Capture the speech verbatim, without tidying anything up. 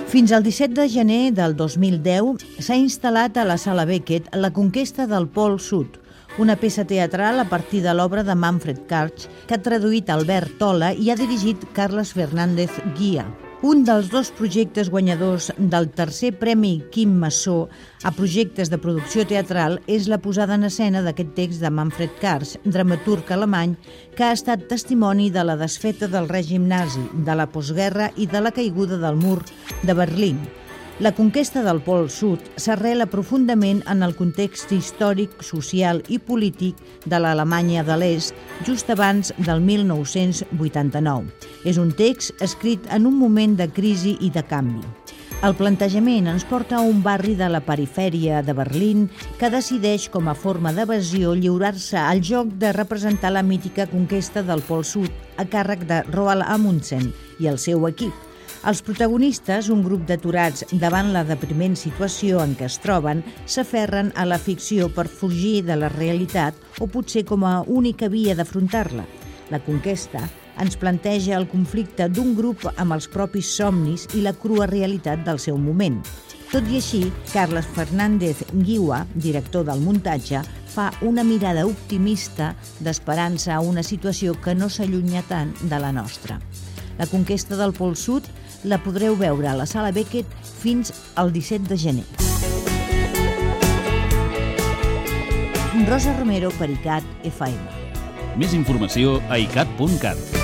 Fins al disset de gener del dos mil deu s'ha instal·lat a la Sala Beckett La conquesta del Pol Sud, una peça teatral a partir de l'obra de Manfred Karch que ha traduït Albert Tola i ha dirigit Carles Fernández Guia. Un dels dos projectes guanyadors del tercer Premi Quim Massó a projectes de producció teatral és la posada en escena d'aquest text de Manfred Karch, dramaturg alemany, que ha estat testimoni de la desfeta del règim nazi, de la postguerra i de la caiguda del mur de Berlín. La conquesta del Pol Sud s'arrela profundament en el context històric, social i polític de l'Alemanya de l'Est just abans del mil nou-cents vuitanta-nou. És un text escrit en un moment de crisi i de canvi. El plantejament ens porta a un barri de la perifèria de Berlín que decideix, com a forma d'evasió, lliurar-se al joc de representar la mítica conquesta del Pol Sud a càrrec de Roald Amundsen i el seu equip. Els protagonistes, un grup d'aturats davant la depriment situació en què es troben, s'aferren a la ficció per fugir de la realitat o potser com a única via d'afrontar-la. La conquesta ens planteja el conflicte d'un grup amb els propis somnis i la crua realitat del seu moment. Tot i així, Carles Fernández Guia, director del muntatge, fa una mirada optimista d'esperança a una situació que no s'allunya tant de la nostra. La conquesta del Pol Sud la podreu veure a la Sala Beckett fins al disset de gener. Rosa Romero per ICAT F M. Més informació a icat punt cat.